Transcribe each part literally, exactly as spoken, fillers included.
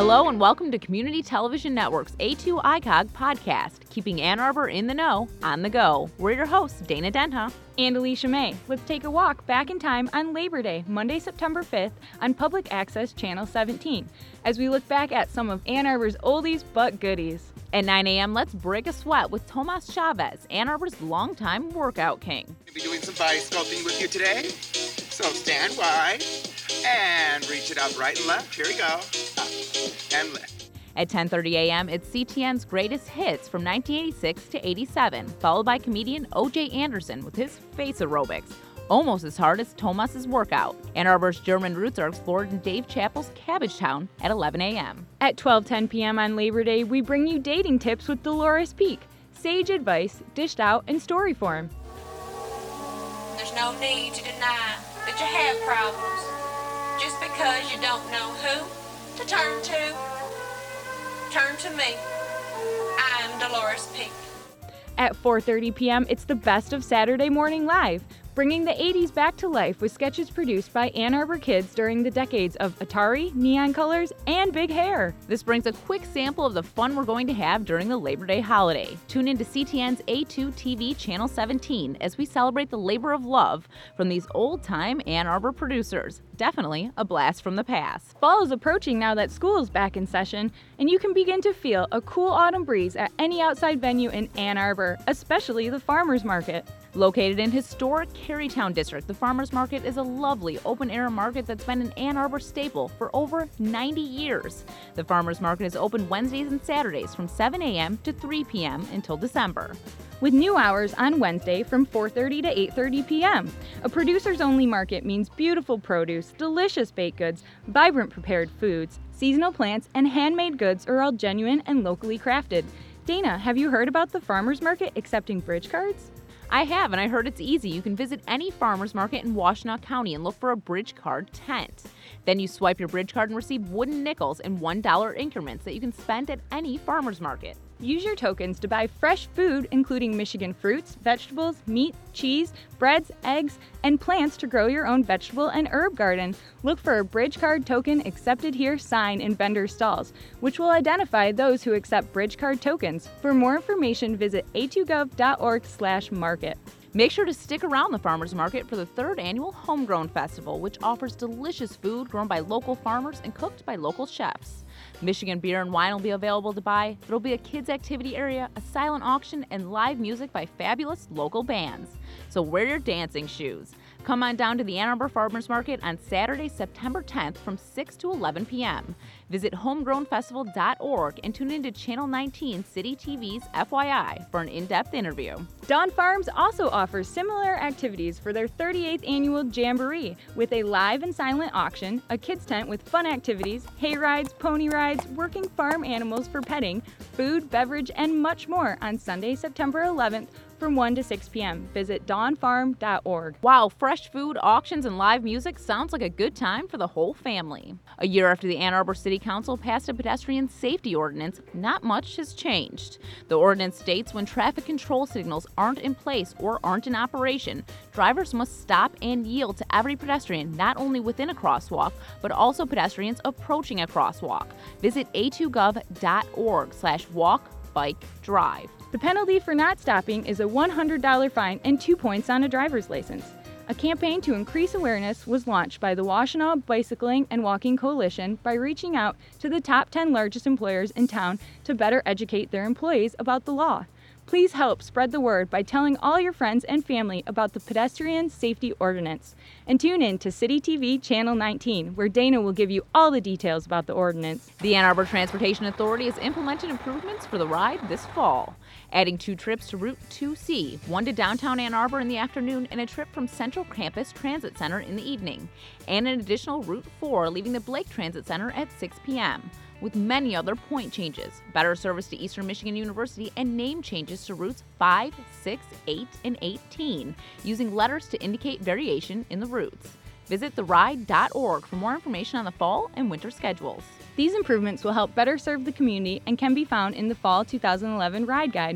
Hello and welcome to Community Television Network's A two I C O G podcast, keeping Ann Arbor in the know, on the go. We're your hosts, Dana Denha and Alicia May. Let's take a walk back in time on Labor Day, Monday, September fifth, on Public Access Channel seventeen, as we look back at some of Ann Arbor's oldies but goodies. At nine a.m., let's break a sweat with Tomas Chavez, Ann Arbor's longtime workout king. We'll be doing some body sculpting with you today, so stand wide and reach it up right and left. Here we go. Up and lift. At ten thirty a.m., it's C T N's greatest hits from nineteen eighty-six to eighty-seven, followed by comedian O J Anderson with his face aerobics, almost as hard as Tomas's workout. Ann Arbor's German roots are explored in Dave Chappell's Cabbagetown at eleven a.m. At twelve ten p.m. on Labor Day, we bring you dating tips with Dolores Peak, sage advice dished out in story form. There's no need to deny that you have problems just because you don't know who to turn to. Turn to me. I'm Dolores Peak. At four thirty p.m., it's the best of Saturday Morning Live, bringing the eighties back to life with sketches produced by Ann Arbor kids during the decades of Atari, Neon Colors, and Big Hair. This brings a quick sample of the fun we're going to have during the Labor Day holiday. Tune in to C T N's A two T V Channel seventeen as we celebrate the labor of love from these old-time Ann Arbor producers. Definitely a blast from the past. Fall is approaching now that school is back in session, and you can begin to feel a cool autumn breeze at any outside venue in Ann Arbor, especially the Farmers Market. Located in historic Carytown District, the Farmers Market is a lovely open-air market that's been an Ann Arbor staple for over ninety years. The Farmers Market is open Wednesdays and Saturdays from seven a.m. to three p.m. until December, with new hours on Wednesday from four thirty to eight thirty p.m. A producers-only market means beautiful produce, delicious baked goods, vibrant prepared foods, seasonal plants, and handmade goods are all genuine and locally crafted. Dana, have you heard about the Farmers Market accepting bridge cards? I have, and I heard it's easy. You can visit any farmer's market in Washtenaw County and look for a bridge card tent. Then you swipe your bridge card and receive wooden nickels in one dollar increments that you can spend at any farmer's market. Use your tokens to buy fresh food, including Michigan fruits, vegetables, meat, cheese, breads, eggs, and plants to grow your own vegetable and herb garden. Look for a bridge card token accepted here sign in vendor stalls, which will identify those who accept bridge card tokens. For more information, visit a two gov dot org slash market. Make sure to stick around the Farmers Market for the third annual Homegrown Festival, which offers delicious food grown by local farmers and cooked by local chefs. Michigan beer and wine will be available to buy. There will be a kids' activity area, a silent auction, and live music by fabulous local bands. So wear your dancing shoes. Come on down to the Ann Arbor Farmers Market on Saturday, September tenth from six to eleven p.m. Visit homegrown festival dot org and tune in to Channel nineteen City T V's F Y I for an in-depth interview. Dawn Farms also offers similar activities for their thirty-eighth annual Jamboree, with a live and silent auction, a kids tent with fun activities, hay rides, pony rides, working farm animals for petting, food, beverage, and much more on Sunday, September eleventh from one to six p.m. Visit dawn farm dot org. Wow, fresh food, auctions, and live music sounds like a good time for the whole family. A year after the Ann Arbor City Council passed a pedestrian safety ordinance, not much has changed. The ordinance states when traffic control signals aren't in place or aren't in operation, drivers must stop and yield to every pedestrian, not only within a crosswalk, but also pedestrians approaching a crosswalk. Visit a two gov dot org slash walk, bike, drive. The penalty for not stopping is a one hundred dollars fine and two points on a driver's license. A campaign to increase awareness was launched by the Washtenaw Bicycling and Walking Coalition by reaching out to the top ten largest employers in town to better educate their employees about the law. Please help spread the word by telling all your friends and family about the pedestrian safety ordinance. And tune in to City T V Channel nineteen, where Dana will give you all the details about the ordinance. The Ann Arbor Transportation Authority has implemented improvements for the ride this fall, adding two trips to Route two C, one to downtown Ann Arbor in the afternoon and a trip from Central Campus Transit Center in the evening, and an additional Route four leaving the Blake Transit Center at six p.m., with many other point changes, better service to Eastern Michigan University, and name changes to routes five, six, eight, and eighteen, using letters to indicate variation in the routes. Visit the ride dot org for more information on the fall and winter schedules. These improvements will help better serve the community and can be found in the Fall two thousand eleven Ride Guide. The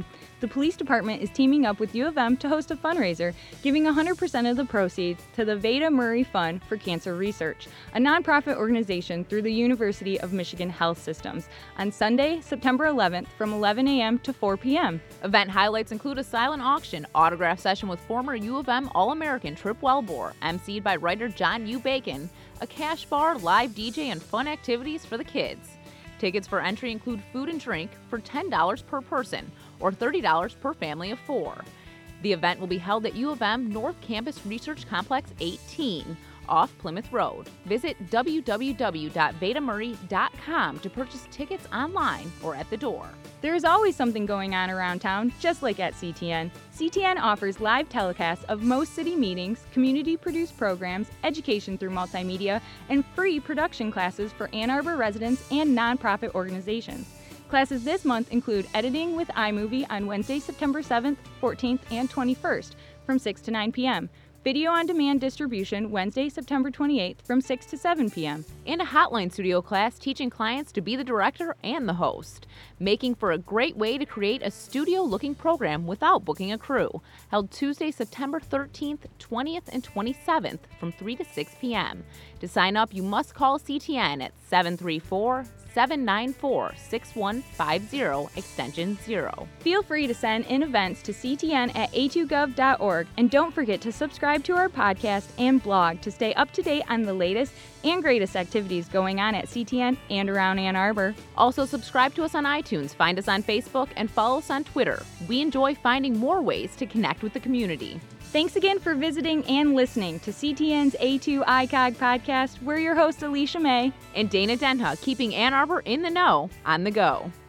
the police department is teaming up with U of M to host a fundraiser, giving one hundred percent of the proceeds to the Veda Murray Fund for Cancer Research, a nonprofit organization through the University of Michigan Health Systems, on Sunday, September eleventh from eleven a.m. to four p.m. Event highlights include a silent auction, autograph session with former U of M All-American Trip Wellbore, emceed by writer John U. Bacon, a cash bar, live D J, and fun activities for the kids. Tickets for entry include food and drink for ten dollars per person or thirty dollars per family of four. The event will be held at U of M North Campus Research Complex eighteen, off Plymouth Road. Visit w w w dot veda murray dot com to purchase tickets online or at the door. There is always something going on around town, just like at C T N. C T N offers live telecasts of most city meetings, community-produced programs, education through multimedia, and free production classes for Ann Arbor residents and nonprofit organizations. Classes this month include editing with iMovie on Wednesday, September seventh, fourteenth, and twenty-first from six to nine p.m., video on demand distribution Wednesday, September twenty-eighth from six to seven p.m., and a Hotline Studio class teaching clients to be the director and the host, making for a great way to create a studio-looking program without booking a crew, held Tuesday, September thirteenth, twentieth, and twenty-seventh from three to six p.m. To sign up, you must call C T N at seven three four, seven nine four, six one five zero, extension zero. Feel free to send in events to c t n at a two gov dot org, and don't forget to subscribe to our podcast and blog to stay up to date on the latest and greatest activities going on at C T N and around Ann Arbor. Also, subscribe to us on iTunes, find us on Facebook, and follow us on Twitter. We enjoy finding more ways to connect with the community. Thanks again for visiting and listening to C T N's A two I C O G podcast. We're your host, Alicia May. And Dana Denha, keeping Ann Arbor in the know on the go.